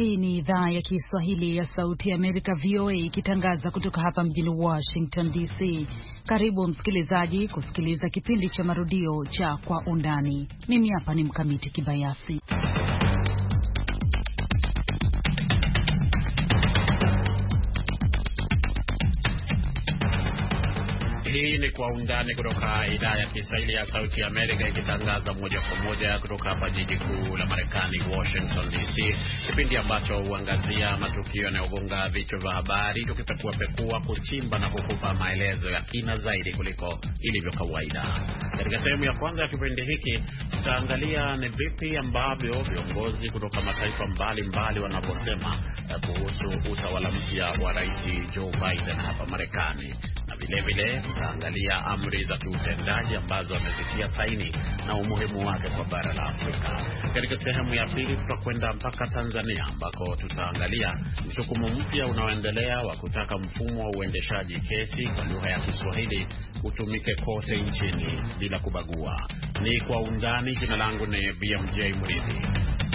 Hii ni idhaa ya Kiswahili ya Sauti ya Amerika, VOA, ikitangaza kutoka hapa mjini Washington DC. Karibu msikilizaji kusikiliza kipindi cha marudio cha Kwa Undani. Mimi hapa ni Mkamiti Kibayasi. Hii ni Kwa Undani kutoka idhaa ya Kiswahili ya Sauti ya Amerika, ikitangaza moja kwa moja kutoka hapa jiji kuu la Marekani, Washington DC. Kipindi ambacho huangazia matukio yanayogonga vichwa vya habari, tukipekua, kuchimba na kukupa maelezo ya kina zaidi kuliko ilivyo kawaida. Katika sehemu ya kwanza ya kipindi hiki, tutaangalia ni vipi ambavyo viongozi kutoka mataifa mbalimbali wanavyosema kuhusu utawala mpya wa Rais Joe Biden hapa Marekani. Na vile vile tutaangalia amri za kiutendaji ambazo amezitia saini na umuhimu wake kwa bara la Afrika. Katika sehemu ya pili tutakwenda mpaka Tanzania, ambako tutaangalia msukumo mpya unaoendelea wa kutaka mfumo wa uendeshaji kesi kwa lugha ya Kiswahili utumike kote nchini bila kubagua. Ni Kwa Undani. Jina langu ni BMJ Mridhi.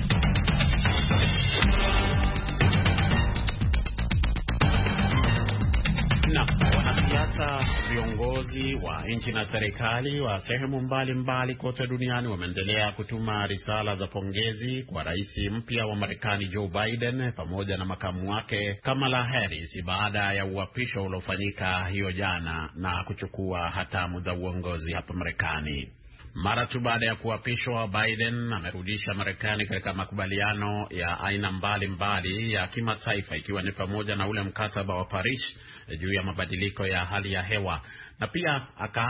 Na wanasiasa, viongozi wa nchi na serikali wa sehemu mbalimbali kote duniani wameendelea kutuma risala za pongezi kwa rais mpya wa Marekani Joe Biden pamoja na makamu wake Kamala Harris baada ya uapisho uliofanyika hiyo jana na kuchukua hatamu za uongozi hapa Marekani. Mara tu baada ya kuapishwa, Biden amerudisha Marekani katika makubaliano ya aina mbalimbali ya kimataifa, ikiwa ni pamoja na ule mkataba wa Paris juu ya mabadiliko ya hali ya hewa, na pia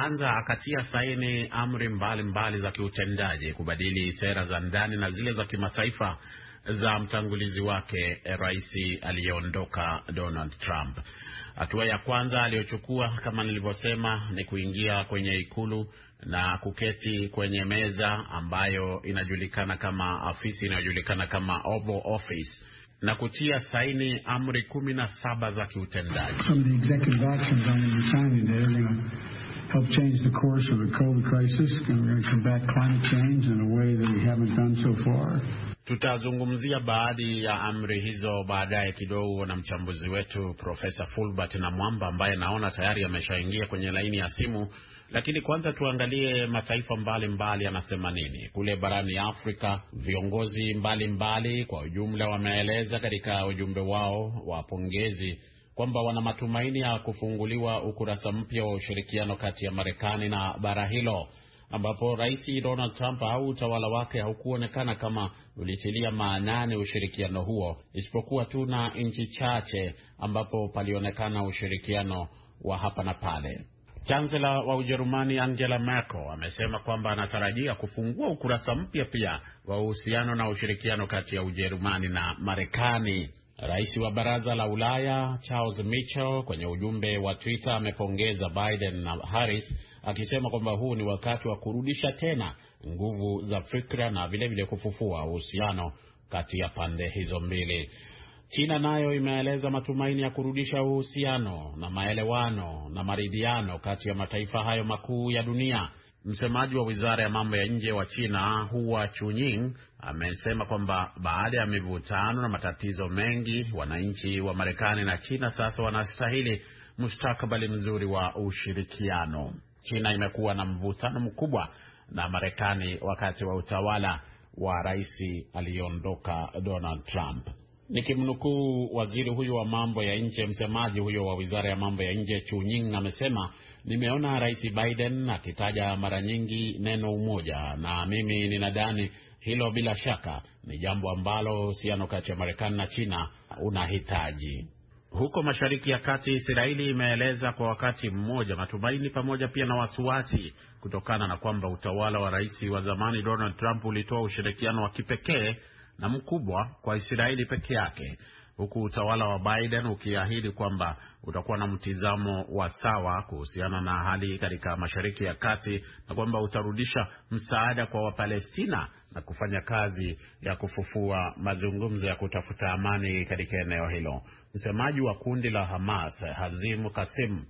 akatia saini amri mbalimbali za kiutendaji kubadili sera za ndani na zile za kimataifa za mtangulizi wake, rais aliyeondoka Donald Trump. Hatua ya kwanza aliyochukua, kama nilivyosema, ni kuingia kwenye ikulu na kuketi kwenye meza ambayo inajulikana kama afisi inayojulikana kama Oval Office na kutia saini amri 17 za kiutendaji. Some of the executive actions I'm going to be signing today are going to help change the course of the COVID crisis, and we're going to combat climate change in a way that we haven't done so far. Tutazungumzia baadhi ya amri hizo baadaye kidogo na mchambuzi wetu Profesa Fulbert na Mwamba, ambaye naona tayari ameshaingia kwenye laini ya simu. Lakini kwanza tuangalie mataifa mbalimbali yanasema nini. Kule barani Afrika, viongozi mbalimbali kwa ujumla wameeleza katika ujumbe wao wa pongezi kwamba wana matumaini ya kufunguliwa ukurasa mpya wa ushirikiano kati ya Marekani na bara hilo, ambapo Rais Donald Trump au utawala wake haukuonekana kama ulitilia maanani ushirikiano huo, isipokuwa tu na nchi chache ambapo palionekana ushirikiano wa hapa na pale. Chancellor wa Ujerumani Angela Merkel amesema kwamba anatarajia kufungua ukurasa mpya pia wa uhusiano na ushirikiano kati ya Ujerumani na Marekani. Rais wa Baraza la Ulaya Charles Michel kwenye ujumbe wa Twitter amepongeza Biden na Harris, akisema kwamba huu ni wakati wa kurudisha tena nguvu za fikra na vile vile kufufua uhusiano kati ya pande hizo mbili. China nayo imeeleza matumaini ya kurudisha uhusiano na maelewano na maridhiano kati ya mataifa hayo makuu ya dunia. Msemaji wa Wizara ya Mambo ya Nje wa China, Hua Chunying, amesema kwamba baada ya mivutano na matatizo mengi, wananchi wa Marekani na China sasa wanastahili mustakabali mzuri wa ushirikiano. China imekuwa na mvutano mkubwa na Marekani wakati wa utawala wa rais aliyeondoka Donald Trump. Nikimnukuu waziri huyo wa mambo ya nje, msemaji huyo wa Wizara ya Mambo ya Nje Chunying amesema, nimeona Rais Biden akitaja mara nyingi neno umoja, na mimi ninadhani hilo bila shaka ni jambo ambalo uhusiano kati ya Marekani na China unahitaji. Huko Mashariki ya Kati, Israeli imeeleza kwa wakati mmoja matumaini pamoja pia na wasiwasi kutokana na kwamba utawala wa rais wa zamani Donald Trump ulitoa ushirikiano wa kipekee na mkubwa kwa Israeli peke yake, huku utawala wa Biden ukiahidi kwamba utakuwa na mtizamo wa sawa kuhusiana na hali katika Mashariki ya Kati na kwamba utarudisha msaada kwa Wapalestina na kufanya kazi ya kufufua mazungumzo ya kutafuta amani katika eneo hilo. Msemaji wa kundi la Hamas, Hazim Kasim,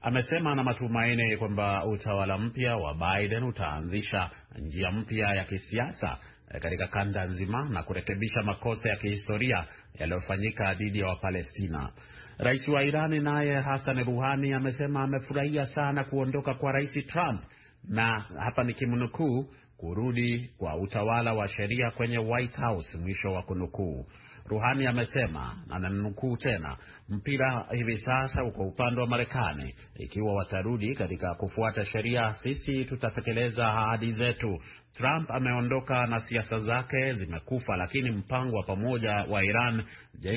Amesema ana matumaini kwamba utawala mpya wa Biden utaanzisha njia mpya ya kisiasa katika kanda nzima na kurekebisha makosa ya kihistoria yaliyofanyika dhidi ya Wapalestina. Rais wa Irani naye Hassan Rouhani amesema amefurahia sana kuondoka kwa Rais Trump na hapa nikimnukuu, kurudi kwa utawala wa sheria kwenye White House, mwisho wa kunukuu. Rouhani amesema, na nanukuu tena, mpira hivi sasa uko upande wa Marekani. Ikiwa watarudi katika kufuata sheria, sisi tutatekeleza ahadi zetu. Trump ameondoka na siasa zake zimekufa, lakini mpango wa pamoja wa Iran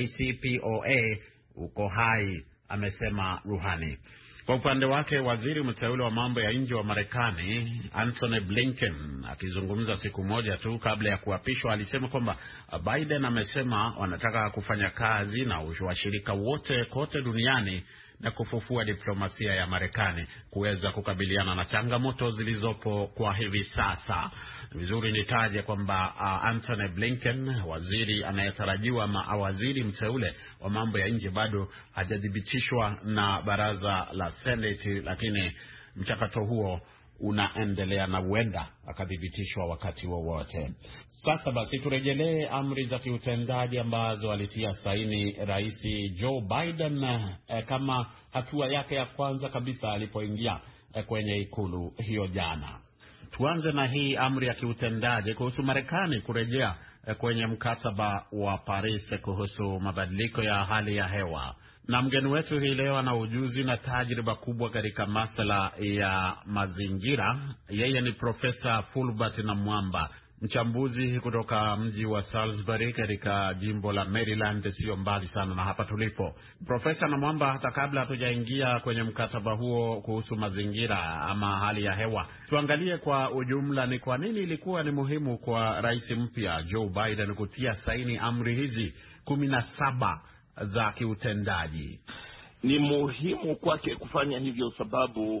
JCPOA uko hai, amesema Rouhani. Kwa upande wake, waziri mteule wa mambo ya nje wa Marekani Antony Blinken, akizungumza siku moja tu kabla ya kuapishwa, alisema kwamba Biden amesema wanataka kufanya kazi na washirika wote kote duniani na kufufua diplomasia ya Marekani kuweza kukabiliana na changamoto zilizopo kwa hivi sasa. Vizuri nitaje kwamba Antony Blinken, waziri anayetarajiwa waziri mteule wa mambo ya nje, bado hajathibitishwa na baraza la Senate, lakini mchakato huo unaendelea na huenda akathibitishwa wakati wowote. Sasa basi turejelee amri za kiutendaji ambazo alitia saini Rais Joe Biden kama hatua yake ya kwanza kabisa alipoingia kwenye ikulu hiyo jana. Tuanze na hii amri ya kiutendaji kuhusu Marekani kurejea kwenye mkataba wa Paris kuhusu mabadiliko ya hali ya hewa. Na mgeni wetu hii leo ana ujuzi na tajriba kubwa katika masuala ya mazingira. Yeye ni Profesa Fulbert Namwamba, mchambuzi kutoka mji wa Salisbury katika jimbo la Maryland, sio mbali sana na hapa tulipo. Profesa Namwamba, hata kabla hatujaingia kwenye mkataba huo kuhusu mazingira ama hali ya hewa, tuangalie kwa ujumla ni kwa nini ilikuwa ni muhimu kwa rais mpya Joe Biden kutia saini amri hizi 17 za kiutendaji. Ni muhimu kwake kufanya hivyo sababu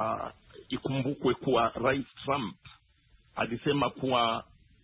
ikumbukwe kuwa Rais Trump alisema kuwa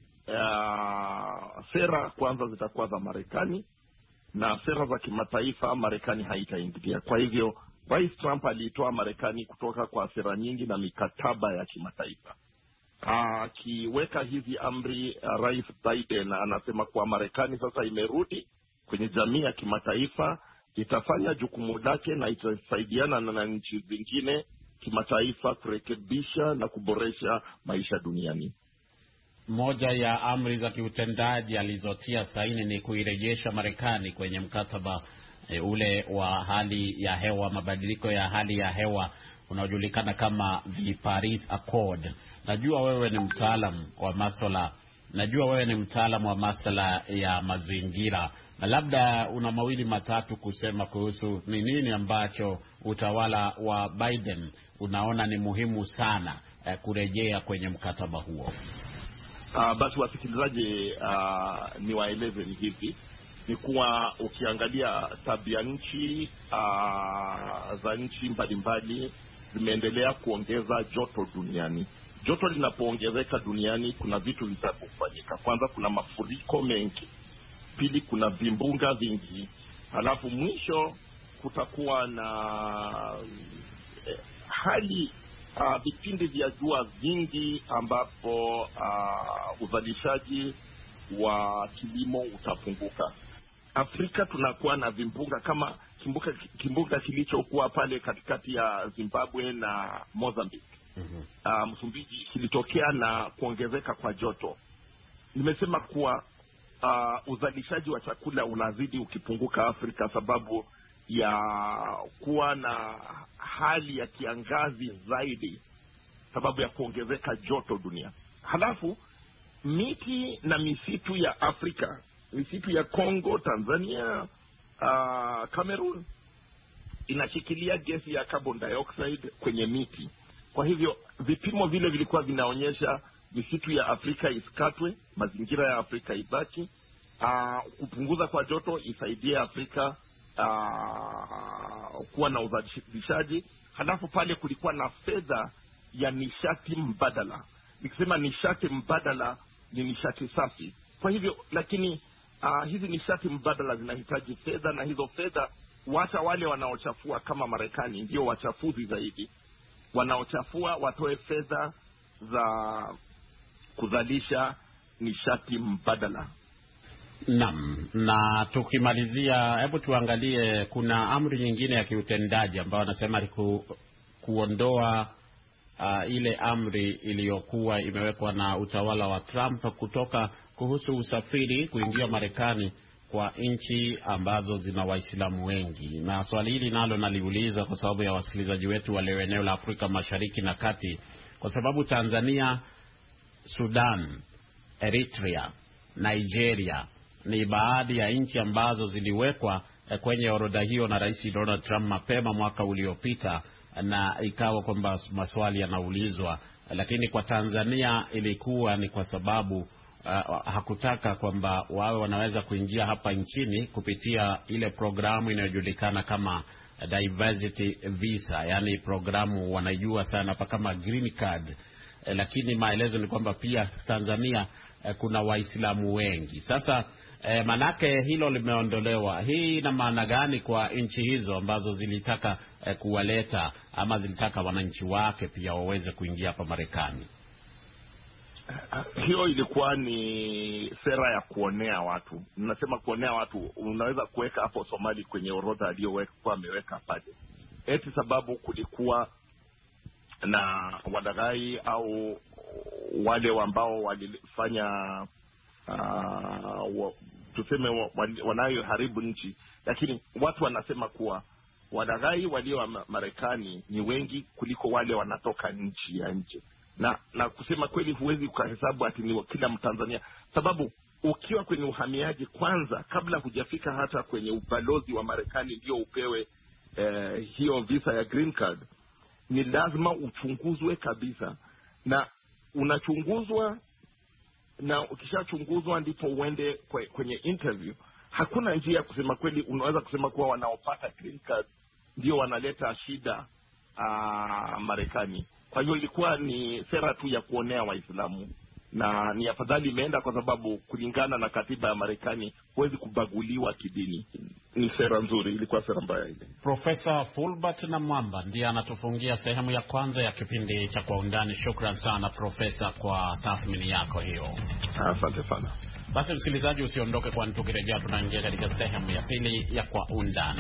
sera kwanza zitakuwa za Marekani na sera za kimataifa Marekani haitaingilia. Kwa hivyo Rais Trump alitoa Marekani kutoka kwa sera nyingi na mikataba ya kimataifa. Akiweka hizi amri, Rais Biden anasema kuwa Marekani sasa imerudi kwenye jamii ya kimataifa, itafanya jukumu lake na itasaidiana na nchi zingine kimataifa kurekebisha na kuboresha maisha duniani. Moja ya amri za kiutendaji alizotia saini ni kuirejesha Marekani kwenye mkataba ule wa hali ya hewa, mabadiliko ya hali ya hewa unaojulikana kama the Paris Accord. Najua wewe ni mtaalamu wa masuala ya mazingira, na labda una mawili matatu kusema kuhusu ni nini ambacho utawala wa Biden unaona ni muhimu sana kurejea kwenye mkataba huo. Basi wasikilizaji, niwaeleze ni hivi, ni kuwa ukiangalia tabia nchi za nchi mbalimbali zimeendelea kuongeza joto duniani. Joto linapoongezeka duniani kuna vitu vitakufanyika. Kwanza kuna mafuriko mengi, pili kuna vimbunga vingi, halafu mwisho kutakuwa na hali vipindi vya jua vingi ambapo uzalishaji wa kilimo utapunguka. Afrika tunakuwa na vimbunga kama kimbunga kilichokuwa pale katikati ya Zimbabwe na Mozambique. Msumbiji kilitokea na kuongezeka kwa joto. Nimesema kuwa uzalishaji wa chakula unazidi ukipunguka Afrika sababu ya kuwa na hali ya kiangazi zaidi, sababu ya kuongezeka joto dunia. Halafu miti na misitu ya Afrika, misitu ya Kongo, Tanzania, Cameroon inashikilia gesi ya carbon dioxide kwenye miti. Kwa hivyo vipimo vile vilikuwa vinaonyesha misitu ya Afrika isikatwe, mazingira ya Afrika ibaki, kupunguza kwa joto isaidie Afrika kuwa na uzalishaji. Halafu pale kulikuwa na fedha ya nishati mbadala. Nikisema nishati mbadala ni nishati safi. Kwa hivyo lakini hizi nishati mbadala zinahitaji fedha, na hizo fedha wacha wale wanaochafua kama Marekani ndio wachafuzi zaidi. Wanaochafua watoe fedha za kuzalisha nishati mbadala. Naam, na tukimalizia, hebu tuangalie, kuna amri nyingine ya kiutendaji ambayo anasema kuondoa ile amri iliyokuwa imewekwa na utawala wa Trump kuhusu usafiri kuingia Marekani kwa nchi ambazo zina Waislamu wengi. Na swali hili nalo naliuliza kwa sababu ya wasikilizaji wetu wale eneo la Afrika Mashariki na Kati, kwa sababu Tanzania, Sudan, Eritrea, Nigeria ni baadhi ya nchi ambazo ziliwekwa kwenye orodha hiyo na Rais Donald Trump mapema mwaka uliopita, na ikawa kwamba maswali yanaulizwa, lakini kwa Tanzania ilikuwa ni kwa sababu hakutaka kwamba wawe wanaweza kuingia hapa nchini kupitia ile programu inayojulikana kama diversity visa, yani programu wanajua sana hapa kama green card. Lakini maelezo ni kwamba pia Tanzania kuna Waislamu wengi. Sasa manake hilo limeondolewa. Hii ina maana gani kwa nchi hizo ambazo zilitaka kuwaleta ama zilitaka wananchi wake pia waweze kuingia hapa Marekani? Hiyo ilikuwa ni sera ya kuonea watu. Ninasema kuonea watu, unaweza kuweka hapo Somali kwenye orodha aliyoweka ameweka pale. Eti sababu kulikuwa na walaghai au wale ambao walifanya tuseme wanayoharibu nchi, lakini watu wanasema kuwa walaghai walio Marekani ni wengi kuliko wale wanatoka nchi ya nje. Na kusema kweli huwezi kuhesabu ati ni kila Mtanzania, sababu ukiwa kwenye uhamiaji kwanza, kabla hujafika hata kwenye ubalozi wa Marekani ndio upewe hiyo visa ya green card, ni lazima uchunguzwe kabisa, na unachunguzwa, na ukishachunguzwa ndipo uende kwenye interview. Hakuna njia kusema kweli unaweza kusema kuwa wanaopata green card ndio wanaleta shida Marekani. Kwa hiyo ilikuwa ni sera tu ya kuonea Waislamu, na ni afadhali imeenda kwa sababu kulingana na katiba ya Marekani huwezi kubaguliwa kidini. Ni sera nzuri, ilikuwa sera mbaya ile. Profesa Fulbert Namwamba ndiye anatufungia sehemu ya kwanza ya kipindi cha Kwa Undani. Shukran sana Profesa kwa tathmini yako hiyo. Asante sana. Basi msikilizaji, usiondoke, kwani tukirejea tunaingia katika sehemu ya pili ya Kwa Undani.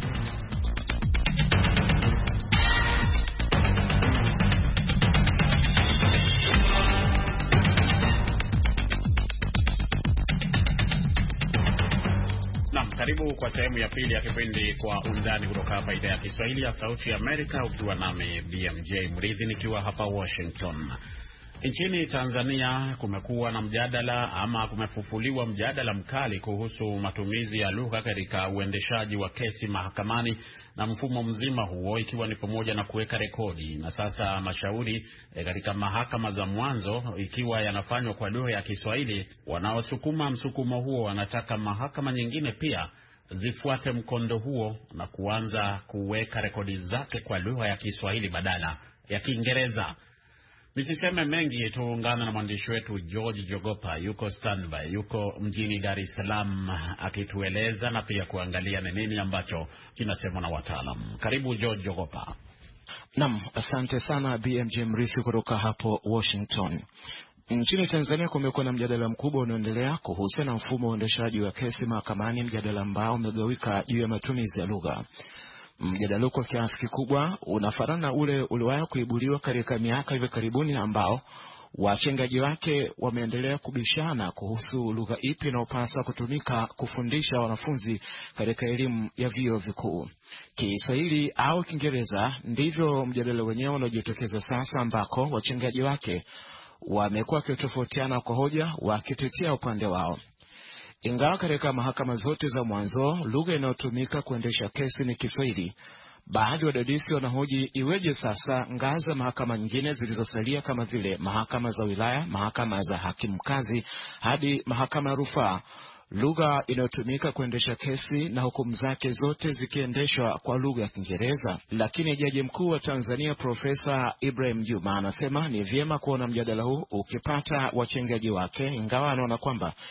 Karibu kwa sehemu ya pili ya kipindi Kwa Undani kutoka hapa idhaa ya Kiswahili ya Sauti ya Amerika, ukiwa nami BMJ Mridhi nikiwa hapa Washington. Nchini Tanzania kumekuwa na mjadala ama kumefufuliwa mjadala mkali kuhusu matumizi ya lugha katika uendeshaji wa kesi mahakamani na mfumo mzima huo, ikiwa ni pamoja na kuweka rekodi. Na sasa mashauri katika mahakama za mwanzo, ikiwa yanafanywa kwa lugha ya Kiswahili, wanaosukuma msukumo huo wanataka mahakama nyingine pia zifuate mkondo huo na kuanza kuweka rekodi zake kwa lugha ya Kiswahili badala ya Kiingereza. Nisiseme mengi, tuungana na mwandishi wetu George Jogopa, yuko standby, yuko mjini Dar es Salaam, akitueleza na pia kuangalia ni nini ambacho kinasemwa na wataalamu. Karibu George Jogopa. Naam, asante sana BMJ Mrithi kutoka hapo Washington. Nchini Tanzania kumekuwa na mjadala mkubwa unaoendelea kuhusiana na mfumo wa uendeshaji wa kesi mahakamani, mjadala ambao umegawika juu ya matumizi ya lugha. Mjadala kwa kiasi kikubwa unafanana na ule uliwahi kuibuliwa katika miaka hivi karibuni, ambao wachengaji wake wameendelea kubishana kuhusu lugha ipi inayopaswa kutumika kufundisha wanafunzi katika elimu ya vyuo vikuu, Kiswahili au Kiingereza. Ndivyo mjadala wenyewe unajitokeza sasa, ambako wachengaji wake wamekuwa wakitofautiana kwa hoja, wakitetea upande wao. Ingawa katika mahakama zote za mwanzo lugha inayotumika kuendesha kesi ni Kiswahili, baadhi wa wadadisi wanahoji iweje sasa ngazi za mahakama nyingine zilizosalia kama vile mahakama za wilaya, mahakama za hakimu mkazi hadi mahakama ya rufaa, lugha inayotumika kuendesha kesi na hukumu zake zote zikiendeshwa kwa lugha ya Kiingereza. Lakini Jaji Mkuu wa Tanzania Profesa Ibrahim Juma anasema ni vyema kuona mjadala huu ukipata wachengaji wake, ingawa anaona kwamba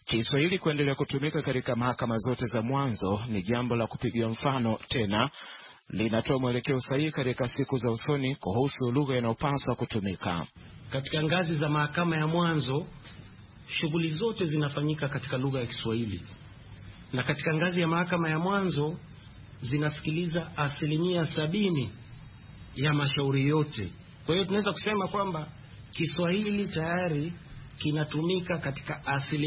Kiswahili kuendelea kutumika katika mahakama zote za mwanzo ni jambo la kupigia mfano, tena linatoa mwelekeo sahihi katika siku za usoni kuhusu lugha inayopaswa kutumika. Katika ngazi za mahakama ya mwanzo, shughuli zote zinafanyika katika lugha ya Kiswahili. Na katika ngazi ya mahakama ya mwanzo zinasikiliza 70% ya mashauri yote. Kwa hiyo tunaweza kusema kwamba Kiswahili tayari kinatumika katika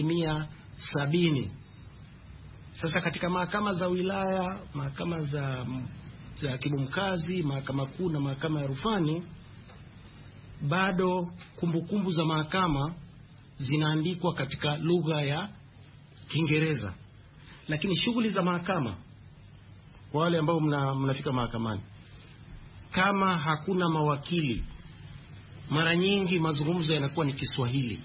70%. Sasa katika mahakama za wilaya, mahakama za hakimu mkazi, mahakama kuu na mahakama ya rufani, bado kumbukumbu za mahakama zinaandikwa katika lugha ya Kiingereza. Lakini shughuli za mahakama, kwa wale ambao mnafika mahakamani, kama hakuna mawakili, mara nyingi mazungumzo yanakuwa ni Kiswahili,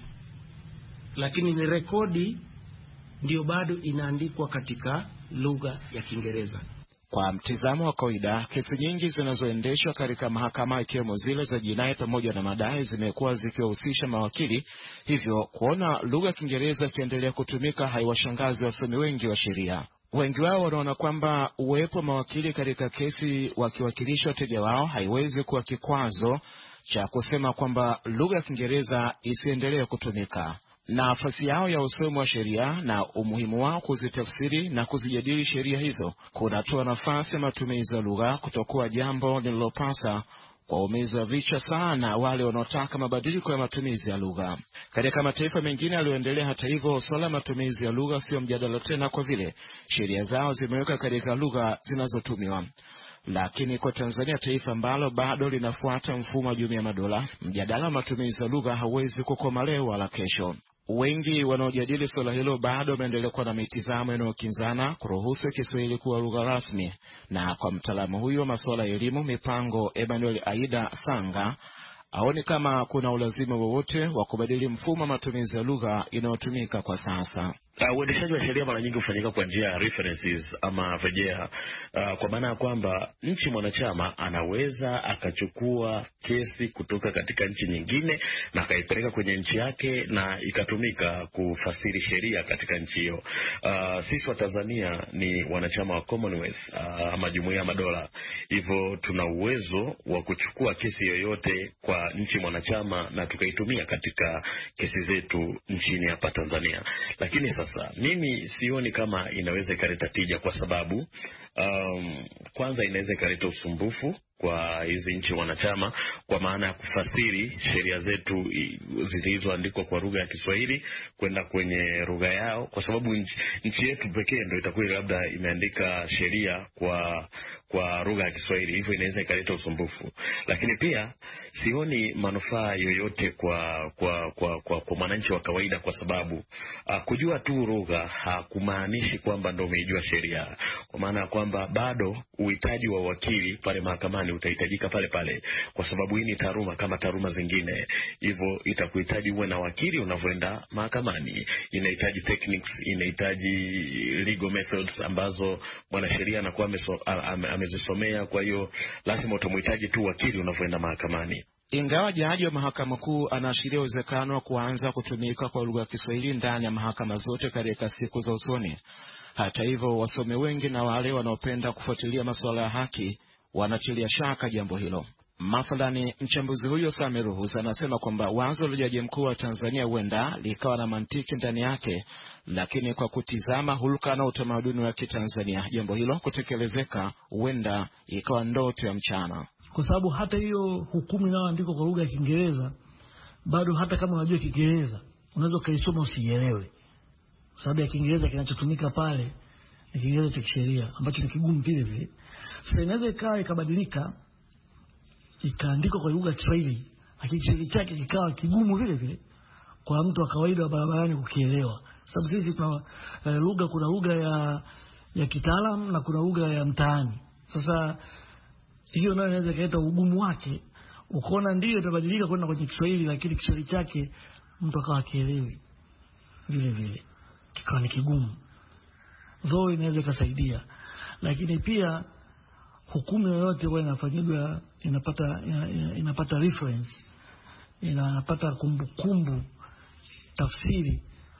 lakini ni rekodi ndio bado inaandikwa katika lugha ya Kiingereza. Kwa mtizamo wa kawaida, kesi nyingi zinazoendeshwa katika mahakama, ikiwemo zile za jinai pamoja na madai, zimekuwa zikiwahusisha mawakili. Hivyo kuona lugha ya Kiingereza ikiendelea kutumika haiwashangazi wasomi wengi wa sheria. Wengi wao wanaona kwamba uwepo wa mawakili katika kesi wakiwakilisha wateja wao haiwezi kuwa kikwazo cha kusema kwamba lugha ya Kiingereza isiendelee kutumika. Nafasi yao ya usomi wa sheria na umuhimu wao kuzitafsiri na kuzijadili sheria hizo kunatoa nafasi ya matumizi ya lugha kutokuwa jambo linalopasa kuwaumiza vichwa sana wale wanaotaka mabadiliko ya matumizi ya lugha. Katika mataifa mengine yaliyoendelea, hata hivyo, swala la matumizi ya lugha sio mjadala tena, kwa vile sheria zao zimeweka katika lugha zinazotumiwa. Lakini kwa Tanzania, taifa ambalo bado linafuata mfumo wa Jumuiya ya Madola, mjadala wa matumizi ya lugha hauwezi kukoma leo wala kesho. Wengi wanaojadili swala hilo bado wameendelea kuwa na mitazamo inayokinzana kuruhusu Kiswahili kuwa lugha rasmi. Na kwa mtaalamu huyo masuala ya elimu mipango, Emmanuel Aida Sanga, aone kama kuna ulazima wowote wa kubadili mfumo wa matumizi ya lugha inayotumika kwa sasa. Uendeshaji wa sheria mara nyingi hufanyika kwa njia ya references ama rejea, kwa maana ya kwamba nchi mwanachama anaweza akachukua kesi kutoka katika nchi nyingine na akaipeleka kwenye nchi yake na ikatumika kufasiri sheria katika nchi hiyo. Sisi wa Tanzania ni wanachama wa Commonwealth ama Jumuiya ya Madola, hivyo tuna uwezo wa kuchukua kesi yoyote kwa nchi mwanachama na tukaitumia katika kesi zetu nchini hapa Tanzania. Lakini sasa mimi sioni kama inaweza ikaleta tija, kwa sababu kwanza inaweza ikaleta usumbufu kwa hizi nchi wanachama, kwa maana ya kufasiri sheria zetu zilizoandikwa kwa lugha ya Kiswahili kwenda kwenye lugha yao, kwa sababu nchi yetu pekee ndio itakuwa labda imeandika sheria kwa lugha ya Kiswahili, hivyo inaweza ikaleta usumbufu. Lakini pia sioni manufaa yoyote kwa mwananchi wa kawaida, kwa sababu kujua tu lugha hakumaanishi kwamba ndio umeijua sheria, kwa maana ya kwamba bado uhitaji wa wakili pale mahakamani utahitajika pale pale, kwa sababu hii ni taaluma kama taaluma zingine. Hivyo itakuhitaji uwe na wakili unavyoenda mahakamani, inahitaji techniques, inahitaji legal methods ambazo mwanasheria anakuwa amezisomea. Kwa hiyo lazima utamhitaji tu wakili unavyoenda mahakamani. Ingawa jaji wa mahakama kuu anaashiria uwezekano wa kuanza kutumika kwa lugha ya Kiswahili ndani ya mahakama zote katika siku za usoni, hata hivyo, wasomi wengi na wale wanaopenda kufuatilia masuala ya haki wanatilia shaka jambo hilo. Mathalani, mchambuzi huyo Sami Ruhusa anasema kwamba wazo la jaji mkuu wa Tanzania huenda likawa na mantiki ndani yake, lakini kwa kutizama hulka na utamaduni wa Kitanzania, jambo hilo kutekelezeka huenda ikawa ndoto ya mchana. Kwa sababu hata hiyo hukumu inayoandikwa kwa lugha ya Kiingereza, bado hata kama unajua Kiingereza unaweza kaisoma usielewe, sababu ya Kiingereza kinachotumika pale ni Kiingereza cha kisheria ambacho ni kigumu vile vile. Sasa inaweza ikawa ikabadilika, ikaandikwa kwa lugha ya Kiswahili, lakini kisheria chake kikawa kigumu vile vile kwa mtu wa kawaida wa barabarani kukielewa. Sababu sisi tuna lugha, kuna lugha ya kitaalamu na kuna lugha ya mtaani. Sasa hiyo nayo inaweza kuleta ugumu wake. Ukoona ndio itabadilika kwenda kwenye Kiswahili, lakini kisheria chake mtu akawa kielewi vile vile, kikawa ni kigumu. Though inaweza kusaidia, lakini pia hukumu yoyote kwa inafanywa inapata reference, inapata kumbukumbu, tafsiri.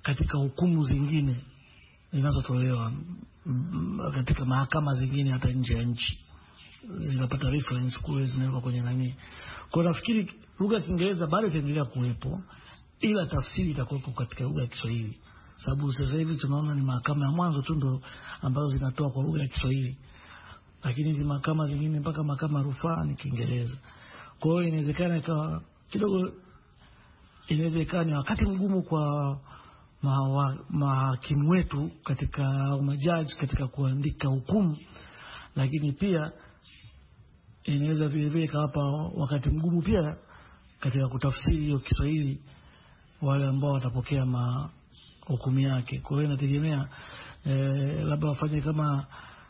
katika hukumu zingine zinazotolewa katika mahakama zingine hata nje ya nchi, zinapata reference kule, zinawekwa kwenye nani. Kwa nafikiri lugha ya Kiingereza bado itaendelea kuwepo, ila tafsiri itakuwa katika lugha ya Kiswahili, sababu sasa hivi tunaona ni mahakama ya mwanzo tu ndo ambazo zinatoa kwa lugha ya Kiswahili, lakini hizi mahakama zingine mpaka mahakama rufaa ni Kiingereza. Kwa hiyo inawezekana ikawa kidogo, inawezekana ni wakati mgumu kwa mahakimu wetu katika majaji katika kuandika hukumu, lakini pia inaweza vile vile kawapa wakati mgumu pia katika kutafsiri hiyo Kiswahili wale ambao watapokea hukumu yake. Kwa hiyo inategemea labda wafanye kama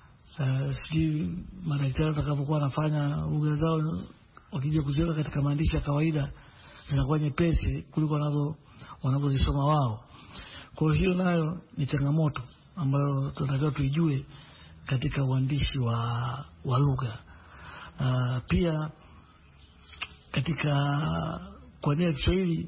sijui madaktari watakapokuwa wanafanya lugha zao, wakija kuziweka katika maandishi ya kawaida zinakuwa nyepesi kuliko wanapozisoma wao. Kwa hiyo nayo ni changamoto ambayo tunatakiwa tuijue katika uandishi wa lugha. Pia katika kuandika Kiswahili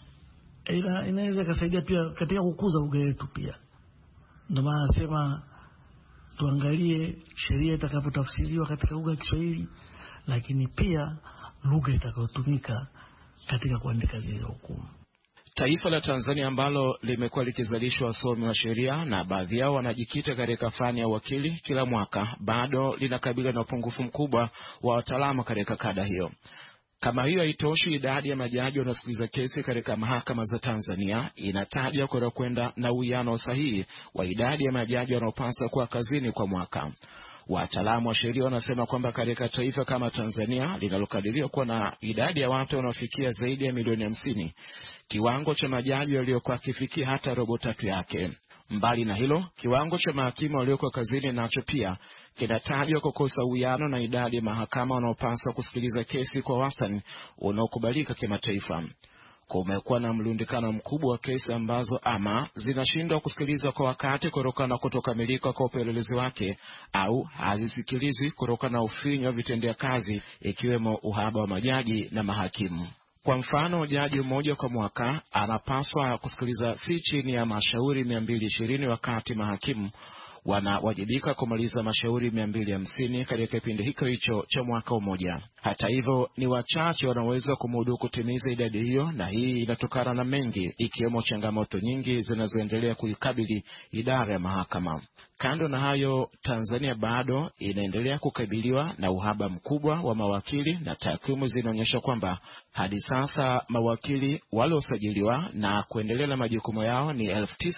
inaweza kusaidia pia katika kukuza lugha yetu pia. Ndio maana nasema tuangalie sheria itakapotafsiriwa katika lugha ya Kiswahili, lakini pia lugha itakayotumika katika kuandika zile hukumu. Taifa la Tanzania ambalo limekuwa likizalishwa wasomi wa sheria na baadhi yao wanajikita katika fani ya wakili kila mwaka, bado linakabiliwa na upungufu mkubwa wa wataalamu katika kada hiyo. Kama hiyo haitoshi, idadi ya majaji wanaosikiliza kesi katika mahakama za Tanzania inataja kwenda na uwiano sahihi wa idadi ya majaji wanaopaswa kuwa kazini kwa mwaka. Wataalamu wa sheria wanasema kwamba katika taifa kama Tanzania linalokadiriwa kuwa na idadi ya watu wanaofikia zaidi ya milioni 50, kiwango cha majaji waliokuwa kifikia hata robo tatu yake. Mbali na hilo, kiwango cha mahakimu waliokuwa kazini nacho pia kinatajwa kukosa uwiano na idadi ya mahakama wanaopaswa kusikiliza kesi kwa wastani unaokubalika kimataifa. Kumekuwa na mlundikano mkubwa wa kesi ambazo ama zinashindwa kusikilizwa kwa wakati kutokana na kutokamilika kwa upelelezi wake, au hazisikilizwi kutokana na ufinyu wa vitendea kazi, ikiwemo uhaba wa majaji na mahakimu. Kwa mfano, jaji mmoja kwa mwaka anapaswa kusikiliza si chini ya mashauri 220, wakati mahakimu wanawajibika kumaliza mashauri 250 katika kipindi hicho cha mwaka mmoja. Hata hivyo, ni wachache wanaweza kumudu kutimiza idadi hiyo, na hii inatokana na mengi, ikiwemo changamoto nyingi zinazoendelea kuikabili idara ya mahakama. Kando na hayo, Tanzania bado inaendelea kukabiliwa na uhaba mkubwa wa mawakili, na takwimu zinaonyesha kwamba hadi sasa mawakili waliosajiliwa na kuendelea na majukumu yao ni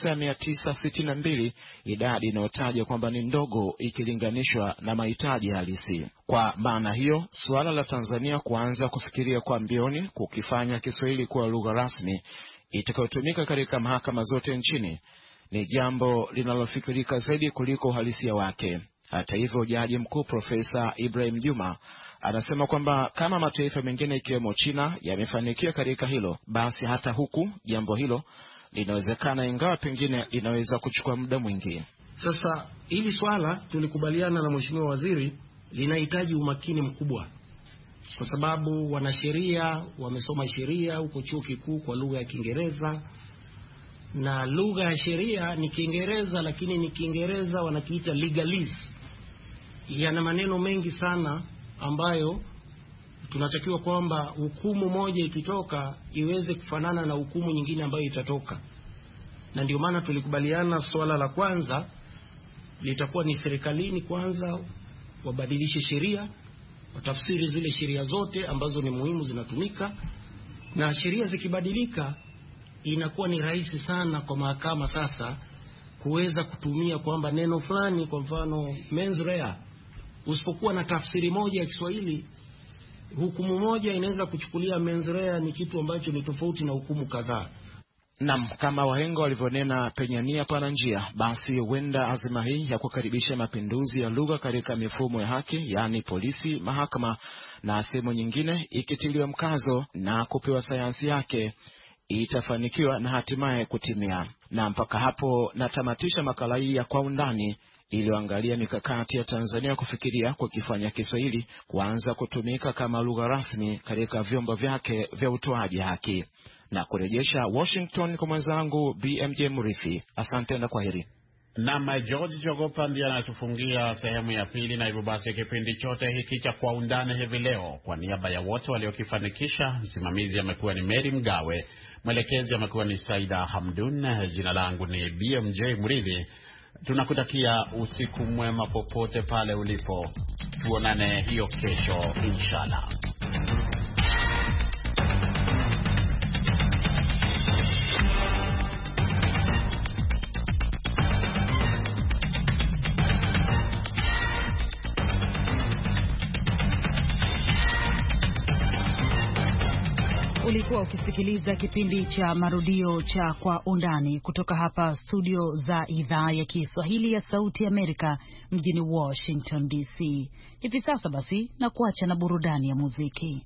9962, idadi inayotajwa kwamba ni ndogo ikilinganishwa na mahitaji halisi. Kwa maana hiyo, suala la Tanzania kuanza kufikiria kwa mbioni kukifanya Kiswahili kuwa lugha rasmi itakayotumika katika mahakama zote nchini ni jambo linalofikirika zaidi kuliko uhalisia wake. Hata hivyo, Jaji Mkuu Profesa Ibrahim Juma anasema kwamba kama mataifa mengine ikiwemo China yamefanikiwa katika hilo, basi hata huku jambo hilo linawezekana, ingawa pengine linaweza kuchukua muda mwingi. Sasa hili swala tulikubaliana na Mheshimiwa Waziri linahitaji umakini mkubwa, kwa sababu wanasheria wamesoma sheria huko chuo kikuu kwa lugha ya Kiingereza, na lugha ya sheria ni Kiingereza, lakini ni Kiingereza wanakiita legalese. Yana maneno mengi sana ambayo tunatakiwa kwamba hukumu moja ikitoka iweze kufanana na hukumu nyingine ambayo itatoka. Na ndio maana tulikubaliana swala la kwanza litakuwa ni serikalini kwanza wabadilishe sheria, watafsiri zile sheria zote ambazo ni muhimu zinatumika, na sheria zikibadilika inakuwa ni rahisi sana kwa mahakama sasa kuweza kutumia kwamba neno fulani, kwa mfano mens rea, usipokuwa na tafsiri moja ya Kiswahili, hukumu moja inaweza kuchukulia mens rea ni kitu ambacho ni tofauti na hukumu kadhaa. Naam, kama wahenga walivyonena, penye nia pana njia, basi huenda azima hii ya kukaribisha mapinduzi ya lugha katika mifumo ya haki, yani polisi, mahakama na sehemu nyingine, ikitiliwa mkazo na kupewa sayansi yake, itafanikiwa na hatimaye kutimia. Na mpaka hapo natamatisha makala hii ya Kwa Undani. iliyoangalia mikakati ya Tanzania kufikiria kukifanya Kiswahili kuanza kutumika kama lugha rasmi katika vyombo vyake vya utoaji haki. Na kurejesha Washington kwa mwenzangu BMJ Murithi. Asante na kwaheri. Na George Jogopa ndiye anatufungia sehemu ya pili, na hivyo basi kipindi chote hiki cha Kwa Undani hivi leo, kwa niaba ya wote waliokifanikisha, msimamizi amekuwa ni Mary Mgawe, mwelekezi amekuwa ni Saida Hamdun, jina langu ni BMJ Murithi. Tunakutakia usiku mwema popote pale ulipo. Tuonane hiyo kesho inshallah. Ulikuwa ukisikiliza kipindi cha marudio cha Kwa Undani kutoka hapa studio za idhaa ya Kiswahili ya Sauti Amerika mjini Washington DC. Hivi sasa basi na kuacha na burudani ya muziki.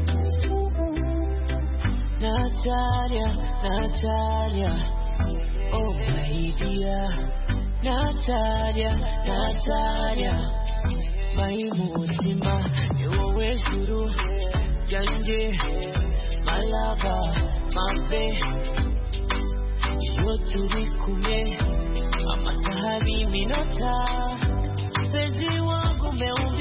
Natalia, Oh my dear Natalia, my mutima, you always do, Janje, my lover, my babe, you to be kume, amasahabi minota, sezi wangu